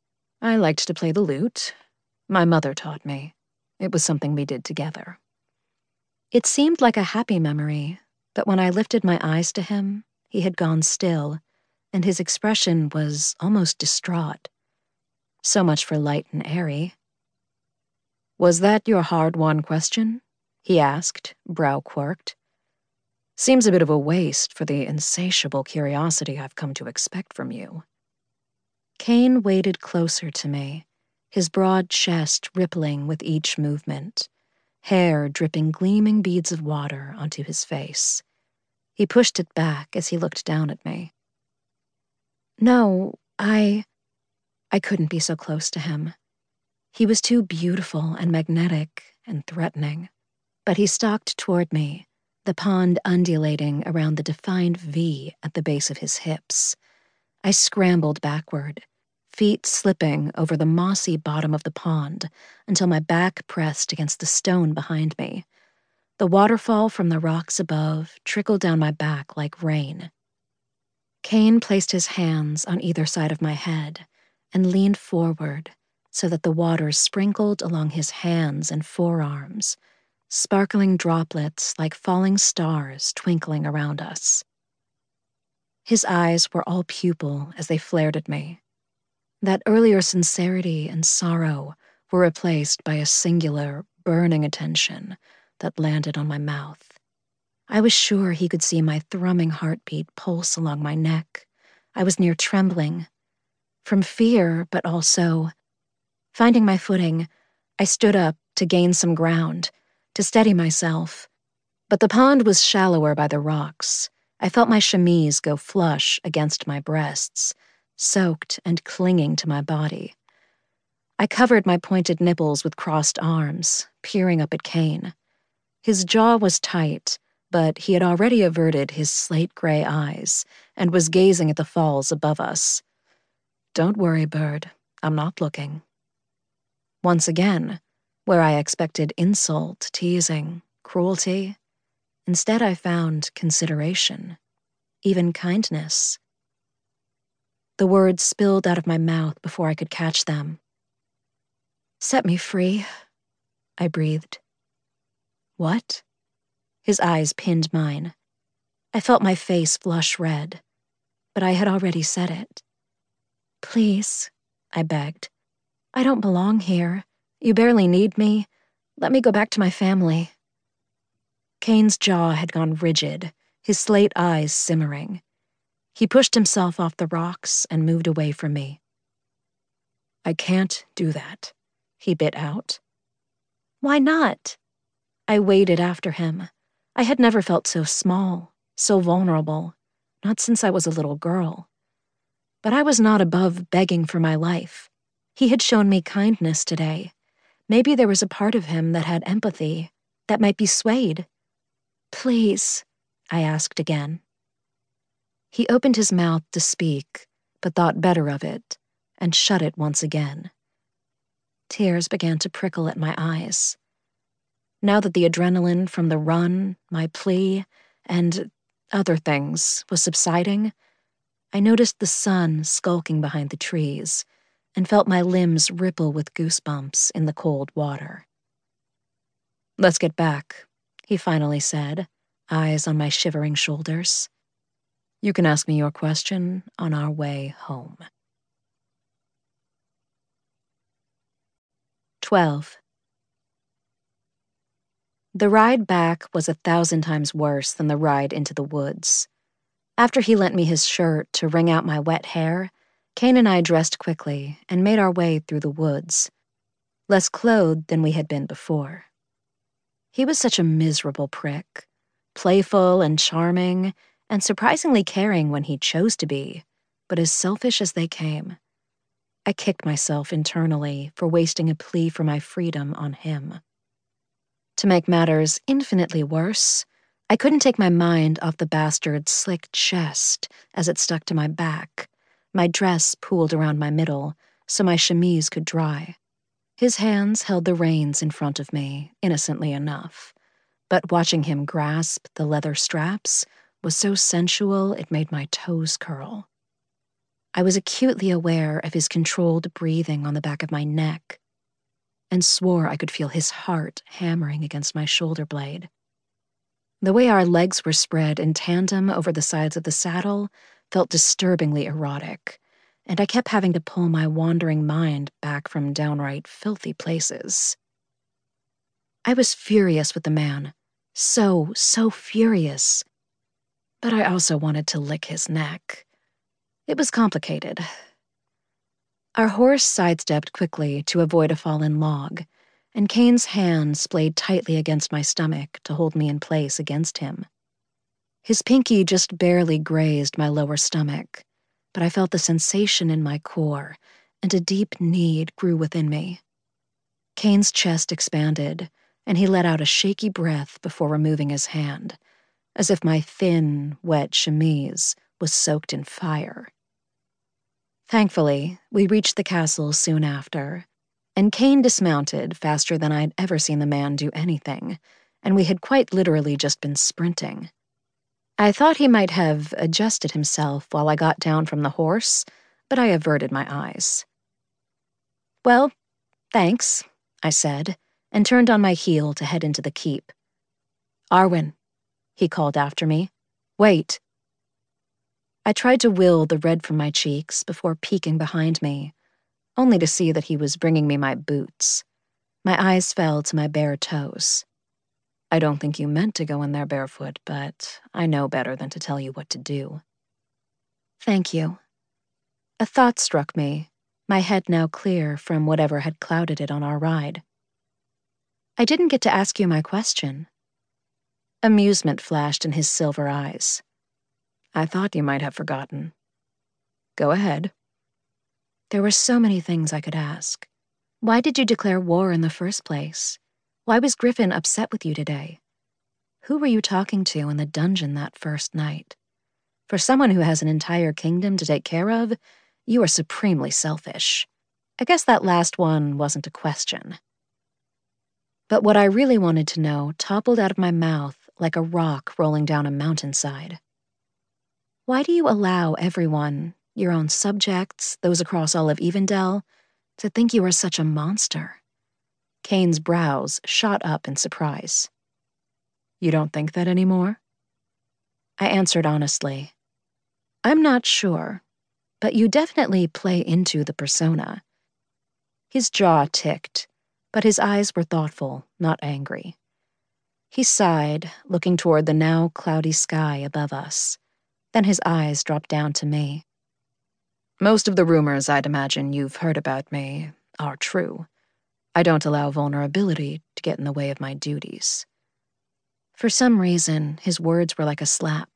I liked to play the lute. My mother taught me. It was something we did together. It seemed like a happy memory, but when I lifted my eyes to him, he had gone still, and his expression was almost distraught. So much for light and airy. "Was that your hard-won question?" he asked, brow quirked. "Seems a bit of a waste for the insatiable curiosity I've come to expect from you." Kane waded closer to me, his broad chest rippling with each movement, hair dripping gleaming beads of water onto his face. He pushed it back as he looked down at me. No, I... I couldn't be so close to him. He was too beautiful and magnetic and threatening. But he stalked toward me, the pond undulating around the defined V at the base of his hips. I scrambled backward, feet slipping over the mossy bottom of the pond until my back pressed against the stone behind me. The waterfall from the rocks above trickled down my back like rain. Kane placed his hands on either side of my head and leaned forward so that the water sprinkled along his hands and forearms, sparkling droplets like falling stars twinkling around us. His eyes were all pupil as they flared at me. That earlier sincerity and sorrow were replaced by a singular, burning attention that landed on my mouth. I was sure he could see my thrumming heartbeat pulse along my neck. I was near trembling. From fear, but also... Finding my footing, I stood up to gain some ground, to steady myself. But the pond was shallower by the rocks. I felt my chemise go flush against my breasts, soaked and clinging to my body. I covered my pointed nipples with crossed arms, peering up at Kane. His jaw was tight, but he had already averted his slate-gray eyes and was gazing at the falls above us. "Don't worry, Bird. I'm not looking." Once again, where I expected insult, teasing, cruelty, instead I found consideration, even kindness. The words spilled out of my mouth before I could catch them. "Set me free," I breathed. "What?" His eyes pinned mine. I felt my face flush red, but I had already said it. "Please," I begged. "I don't belong here. You barely need me. Let me go back to my family." Kane's jaw had gone rigid, his slate eyes simmering. He pushed himself off the rocks and moved away from me. "I can't do that," he bit out. "Why not?" I waded after him. I had never felt so small, so vulnerable, not since I was a little girl. But I was not above begging for my life. He had shown me kindness today. Maybe there was a part of him that had empathy, that might be swayed. "Please," I asked again. He opened his mouth to speak, but thought better of it, and shut it once again. Tears began to prickle at my eyes. Now that the adrenaline from the run, my plea, and other things was subsiding, I noticed the sun skulking behind the trees and felt my limbs ripple with goosebumps in the cold water. "Let's get back," he finally said, eyes on my shivering shoulders. "You can ask me your question on our way home." twelve. The ride back was a thousand times worse than the ride into the woods. After he lent me his shirt to wring out my wet hair, Kane and I dressed quickly and made our way through the woods, less clothed than we had been before. He was such a miserable prick, playful and charming, and surprisingly caring when he chose to be, but as selfish as they came. I kicked myself internally for wasting a plea for my freedom on him. To make matters infinitely worse, I couldn't take my mind off the bastard's slick chest as it stuck to my back, my dress pooled around my middle so my chemise could dry. His hands held the reins in front of me, innocently enough, but watching him grasp the leather straps was so sensual it made my toes curl. I was acutely aware of his controlled breathing on the back of my neck, and swore I could feel his heart hammering against my shoulder blade. The way our legs were spread in tandem over the sides of the saddle felt disturbingly erotic, and I kept having to pull my wandering mind back from downright filthy places. I was furious with the man. So, so furious. But I also wanted to lick his neck. It was complicated. Our horse sidestepped quickly to avoid a fallen log, and Kane's hand splayed tightly against my stomach to hold me in place against him. His pinky just barely grazed my lower stomach, but I felt the sensation in my core, and a deep need grew within me. Kane's chest expanded, and he let out a shaky breath before removing his hand, as if my thin, wet chemise was soaked in fire. Thankfully, we reached the castle soon after, and Kane dismounted faster than I'd ever seen the man do anything, and we had quite literally just been sprinting. I thought he might have adjusted himself while I got down from the horse, but I averted my eyes. "Well, thanks," I said, and turned on my heel to head into the keep. "Arwen," he called after me. "Wait." I tried to will the red from my cheeks before peeking behind me, only to see that he was bringing me my boots. My eyes fell to my bare toes. "I don't think you meant to go in there barefoot, but I know better than to tell you what to do." "Thank you." A thought struck me, my head now clear from whatever had clouded it on our ride. "I didn't get to ask you my question." Amusement flashed in his silver eyes. "I thought you might have forgotten." "Go ahead." There were so many things I could ask. Why did you declare war in the first place? Why was Griffin upset with you today? Who were you talking to in the dungeon that first night? For someone who has an entire kingdom to take care of, you are supremely selfish. I guess that last one wasn't a question. But what I really wanted to know toppled out of my mouth like a rock rolling down a mountainside. Why do you allow everyone, your own subjects, those across all of Evendell, to think you are such a monster? Kane's brows shot up in surprise. "You don't think that anymore?" I answered honestly. "I'm not sure, but you definitely play into the persona." His jaw ticked, but his eyes were thoughtful, not angry. He sighed, looking toward the now cloudy sky above us. Then his eyes dropped down to me. "Most of the rumors I'd imagine you've heard about me are true. I don't allow vulnerability to get in the way of my duties." For some reason, his words were like a slap.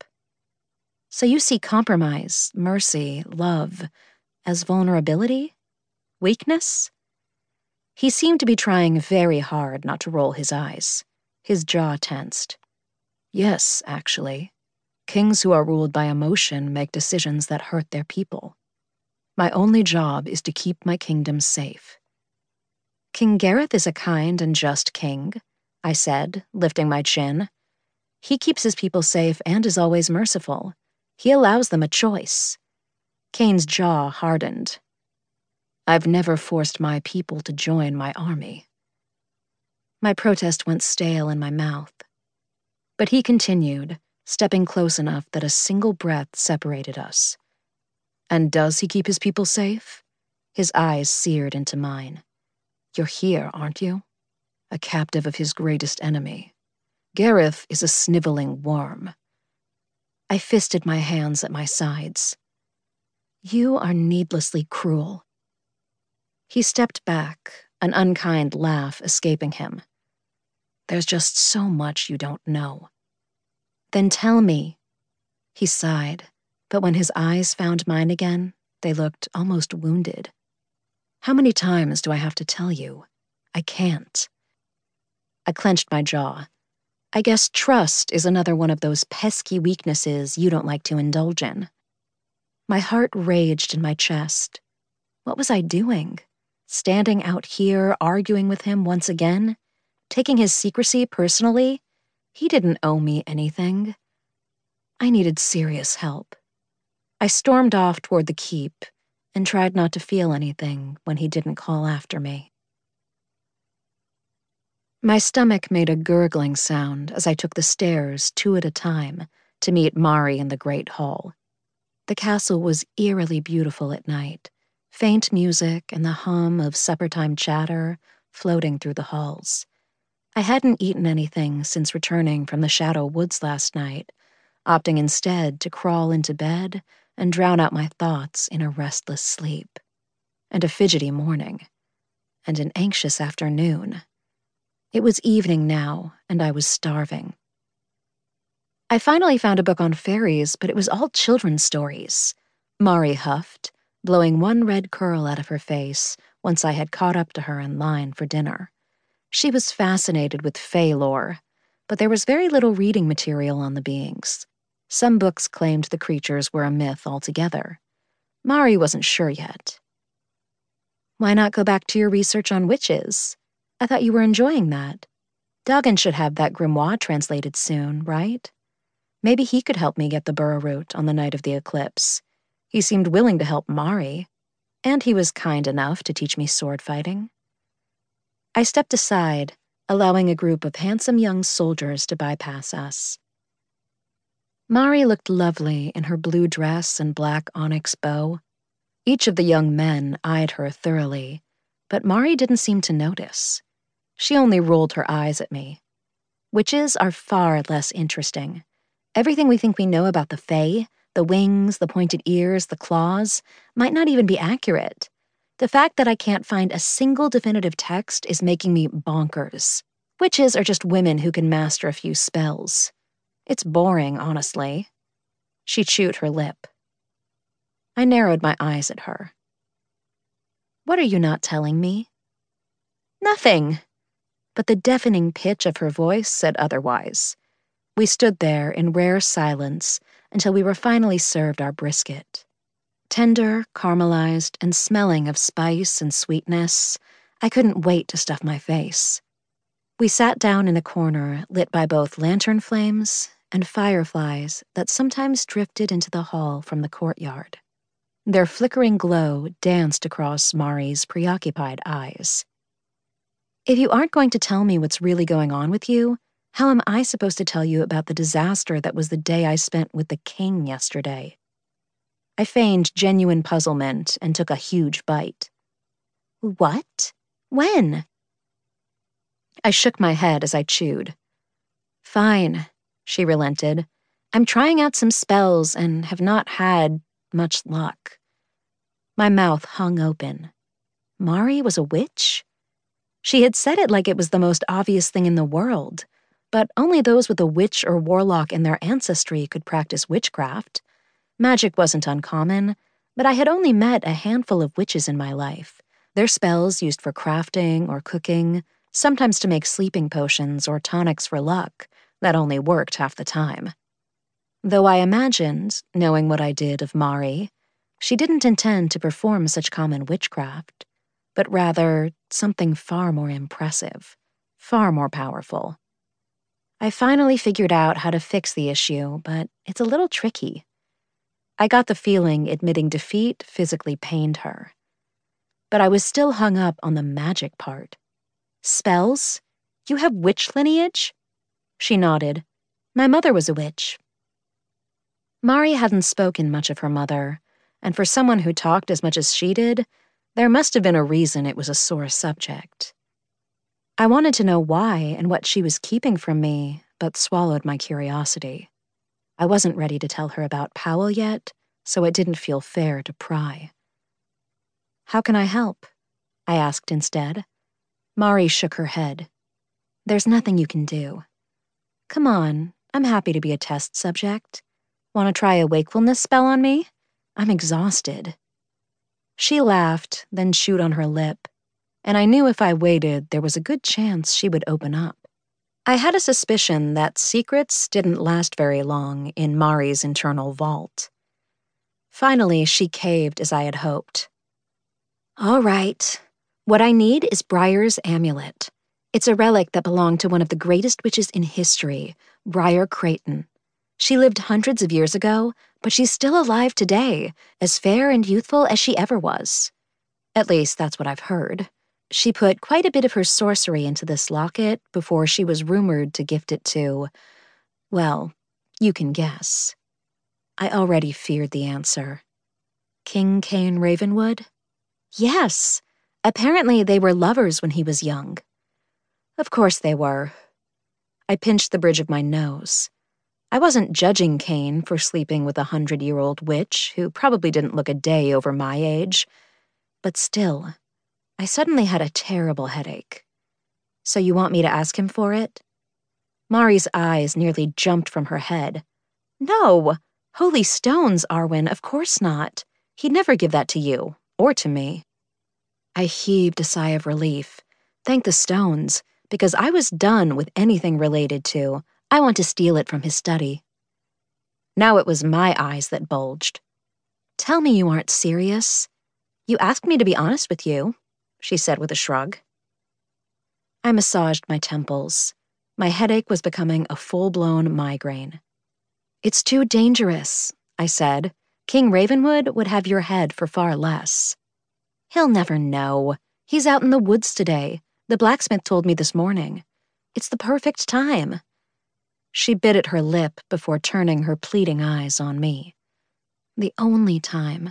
"So you see compromise, mercy, love as vulnerability? Weakness?" He seemed to be trying very hard not to roll his eyes. His jaw tensed. "Yes, actually. Kings who are ruled by emotion make decisions that hurt their people. My only job is to keep my kingdom safe." "King Gareth is a kind and just king," I said, lifting my chin. "He keeps his people safe and is always merciful. He allows them a choice." Kane's jaw hardened. "I've never forced my people to join my army." My protest went stale in my mouth. But he continued, stepping close enough that a single breath separated us. "And does he keep his people safe?" His eyes seared into mine. "You're here, aren't you? A captive of his greatest enemy. Gareth is a sniveling worm." I fisted my hands at my sides. "You are needlessly cruel." He stepped back, an unkind laugh escaping him. "There's just so much you don't know." "Then tell me." He sighed, but when his eyes found mine again, they looked almost wounded. "How many times do I have to tell you? I can't." I clenched my jaw. "I guess trust is another one of those pesky weaknesses you don't like to indulge in." My heart raged in my chest. What was I doing? Standing out here, arguing with him once again? Taking his secrecy personally? He didn't owe me anything. I needed serious help. I stormed off toward the keep and tried not to feel anything when he didn't call after me. My stomach made a gurgling sound as I took the stairs two at a time to meet Mari in the great hall. The castle was eerily beautiful at night, faint music and the hum of supper-time chatter floating through the halls. I hadn't eaten anything since returning from the Shadow Woods last night, opting instead to crawl into bed and drown out my thoughts in a restless sleep, and a fidgety morning, and an anxious afternoon. It was evening now, and I was starving. I finally found a book on fairies, but it was all children's stories. Mari huffed, blowing one red curl out of her face once I had caught up to her in line for dinner. She was fascinated with fae lore, but there was very little reading material on the beings. Some books claimed the creatures were a myth altogether. Mari wasn't sure yet. Why not go back to your research on witches? I thought you were enjoying that. Duggan should have that grimoire translated soon, right? Maybe he could help me get the Burrow-root on the night of the eclipse. He seemed willing to help Mari, and he was kind enough to teach me sword fighting. I stepped aside, allowing a group of handsome young soldiers to bypass us. Mari looked lovely in her blue dress and black onyx bow. Each of the young men eyed her thoroughly, but Mari didn't seem to notice. She only rolled her eyes at me. Witches are far less interesting. Everything we think we know about the fae, the wings, the pointed ears, the claws, might not even be accurate. The fact that I can't find a single definitive text is making me bonkers. Witches are just women who can master a few spells. It's boring, honestly. She chewed her lip. I narrowed my eyes at her. What are you not telling me? Nothing. But the deafening pitch of her voice said otherwise. We stood there in rare silence until we were finally served our brisket. Tender, caramelized, and smelling of spice and sweetness, I couldn't wait to stuff my face. We sat down in a corner lit by both lantern flames and fireflies that sometimes drifted into the hall from the courtyard. Their flickering glow danced across Mari's preoccupied eyes. If you aren't going to tell me what's really going on with you, how am I supposed to tell you about the disaster that was the day I spent with the king yesterday? I feigned genuine puzzlement and took a huge bite. What? When? I shook my head as I chewed. Fine, she relented. I'm trying out some spells and have not had much luck. My mouth hung open. Mari was a witch? She had said it like it was the most obvious thing in the world, but only those with a witch or warlock in their ancestry could practice witchcraft. Magic wasn't uncommon, but I had only met a handful of witches in my life. Their spells used for crafting or cooking, sometimes to make sleeping potions or tonics for luck, that only worked half the time. Though I imagined, knowing what I did of Mari, she didn't intend to perform such common witchcraft, but rather something far more impressive, far more powerful. I finally figured out how to fix the issue, but it's a little tricky. I got the feeling admitting defeat physically pained her. But I was still hung up on the magic part. Spells? You have witch lineage? She nodded. My mother was a witch. Mari hadn't spoken much of her mother, and for someone who talked as much as she did, there must have been a reason it was a sore subject. I wanted to know why and what she was keeping from me, but swallowed my curiosity. I wasn't ready to tell her about Powell yet, so it didn't feel fair to pry. How can I help? I asked instead. Mari shook her head. There's nothing you can do. Come on, I'm happy to be a test subject. Want to try a wakefulness spell on me? I'm exhausted. She laughed, then chewed on her lip, and I knew if I waited, there was a good chance she would open up. I had a suspicion that secrets didn't last very long in Mari's internal vault. Finally, she caved as I had hoped. All right. What I need is Briar's amulet. It's a relic that belonged to one of the greatest witches in history, Briar Creighton. She lived hundreds of years ago, but she's still alive today, as fair and youthful as she ever was. At least, that's what I've heard. She put quite a bit of her sorcery into this locket before she was rumored to gift it to, well, you can guess. I already feared the answer. King Cain Ravenwood? Yes. Apparently they were lovers when he was young. Of course they were. I pinched the bridge of my nose. I wasn't judging Cain for sleeping with a hundred-year-old witch who probably didn't look a day over my age. But still, I suddenly had a terrible headache. So you want me to ask him for it? Mari's eyes nearly jumped from her head. No! Holy stones, Arwen, of course not. He'd never give that to you, or to me. I heaved a sigh of relief. Thank the stones, because I was done with anything related to, I want to steal it from his study. Now it was my eyes that bulged. Tell me you aren't serious. You asked me to be honest with you, she said with a shrug. I massaged my temples. My headache was becoming a full-blown migraine. It's too dangerous, I said. King Ravenwood would have your head for far less. He'll never know. He's out in the woods today. The blacksmith told me this morning. It's the perfect time. She bit at her lip before turning her pleading eyes on me. The only time.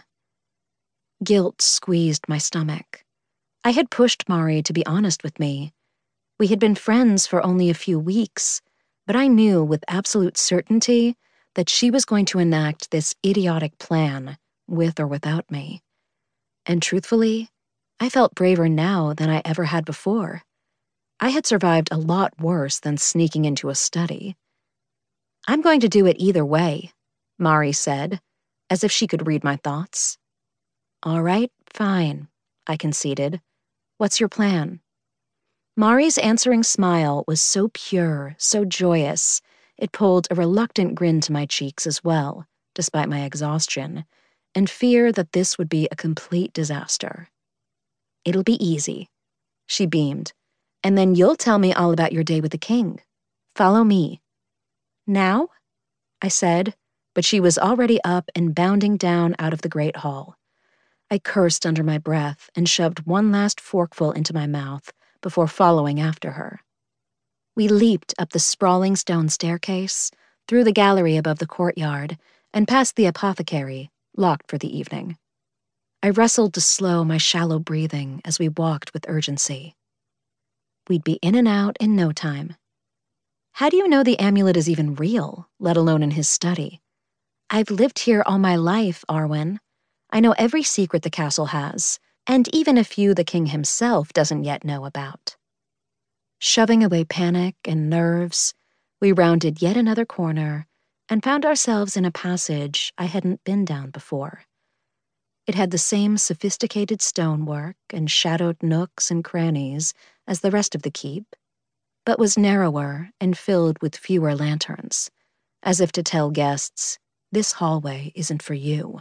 Guilt squeezed my stomach. I had pushed Mari to be honest with me. We had been friends for only a few weeks, but I knew with absolute certainty that she was going to enact this idiotic plan, with or without me. And truthfully, I felt braver now than I ever had before. I had survived a lot worse than sneaking into a study. I'm going to do it either way, Mari said, as if she could read my thoughts. All right, fine, I conceded. What's your plan? Mari's answering smile was so pure, so joyous, it pulled a reluctant grin to my cheeks as well, despite my exhaustion, and fear that this would be a complete disaster. It'll be easy, she beamed, and then you'll tell me all about your day with the king. Follow me. Now? I said, but she was already up and bounding down out of the great hall. I cursed under my breath and shoved one last forkful into my mouth before following after her. We leaped up the sprawling stone staircase, through the gallery above the courtyard, and past the apothecary, locked for the evening. I wrestled to slow my shallow breathing as we walked with urgency. We'd be in and out in no time. How do you know the amulet is even real, let alone in his study? I've lived here all my life, Arwen. I know every secret the castle has, and even a few the king himself doesn't yet know about. Shoving away panic and nerves, we rounded yet another corner and found ourselves in a passage I hadn't been down before. It had the same sophisticated stonework and shadowed nooks and crannies as the rest of the keep, but was narrower and filled with fewer lanterns, as if to tell guests, this hallway isn't for you.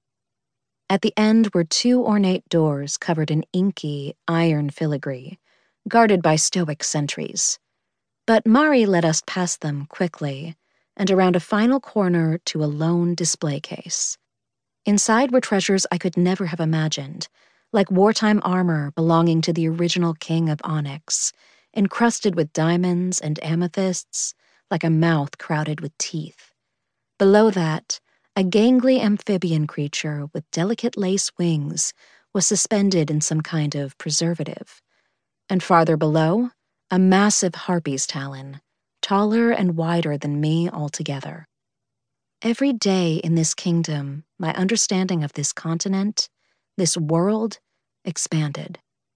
At the end were two ornate doors covered in inky, iron filigree, guarded by stoic sentries. But Mari let us past them quickly, and around a final corner to a lone display case. Inside were treasures I could never have imagined, like wartime armor belonging to the original king of Onyx, encrusted with diamonds and amethysts, like a mouth crowded with teeth. Below that, a gangly amphibian creature with delicate lace wings was suspended in some kind of preservative. And farther below, a massive harpy's talon, taller and wider than me altogether. Every day in this kingdom, my understanding of this continent, this world, expanded.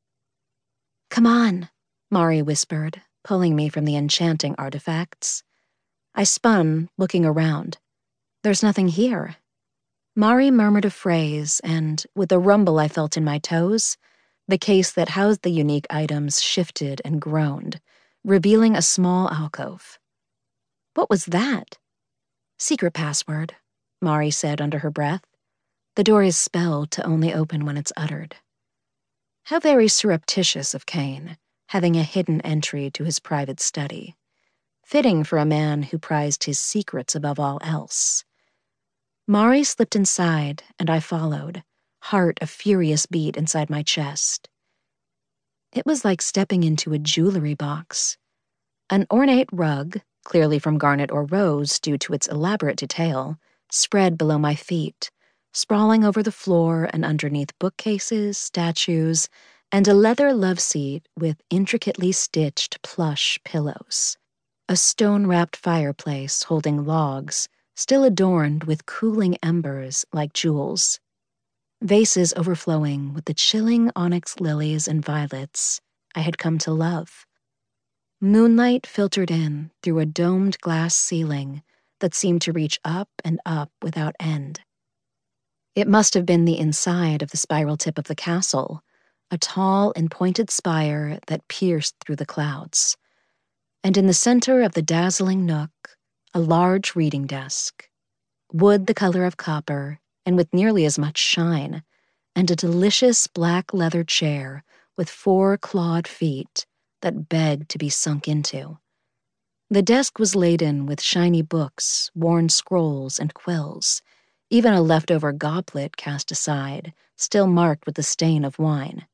Come on, Mari whispered, pulling me from the enchanting artifacts. I spun, looking around. There's nothing here. Mari murmured a phrase, and, with a rumble I felt in my toes, the case that housed the unique items shifted and groaned, revealing a small alcove. What was that? Secret password, Mari said under her breath. The door is spelled to only open when it's uttered. How very surreptitious of Cain, having a hidden entry to his private study. fitting for a man who prized his secrets above all else. Mari slipped inside, and I followed, heart a furious beat inside my chest. It was like stepping into a jewelry box. An ornate rug, clearly from garnet or rose due to its elaborate detail, spread below my feet, sprawling over the floor and underneath bookcases, statues, and a leather love seat with intricately stitched plush pillows. A stone-wrapped fireplace holding logs, still adorned with cooling embers like jewels. Vases overflowing with the chilling onyx lilies and violets I had come to love. Moonlight filtered in through a domed glass ceiling that seemed to reach up and up without end. It must have been the inside of the spiral tip of the castle, a tall and pointed spire that pierced through the clouds. And in the center of the dazzling nook, a large reading desk, wood the color of copper and with nearly as much shine, and a delicious black leather chair with four clawed feet that begged to be sunk into. The desk was laden with shiny books, worn scrolls, and quills, even a leftover goblet cast aside, still marked with the stain of wine.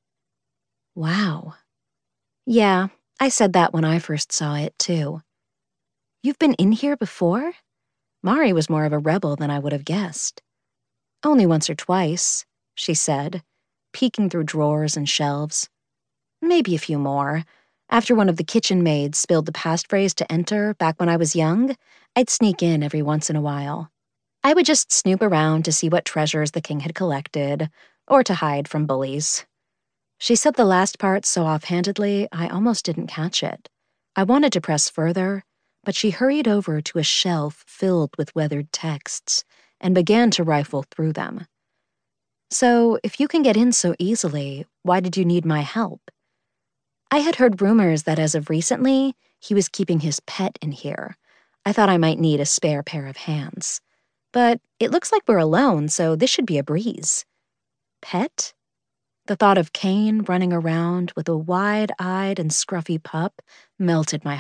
Wow. Yeah, I said that when I first saw it, too. You've been in here before? Mari was more of a rebel than I would have guessed. Only once or twice, she said, peeking through drawers and shelves. Maybe a few more. After one of the kitchen maids spilled the passphrase to enter back when I was young, I'd sneak in every once in a while. I would just snoop around to see what treasures the king had collected, or to hide from bullies. She said the last part so offhandedly, I almost didn't catch it. I wanted to press further, but she hurried over to a shelf filled with weathered texts and began to rifle through them. So, if you can get in so easily, why did you need my help? I had heard rumors that as of recently, he was keeping his pet in here. I thought I might need a spare pair of hands. But it looks like we're alone, so this should be a breeze. Pet? The thought of Kane running around with a wide-eyed and scruffy pup melted my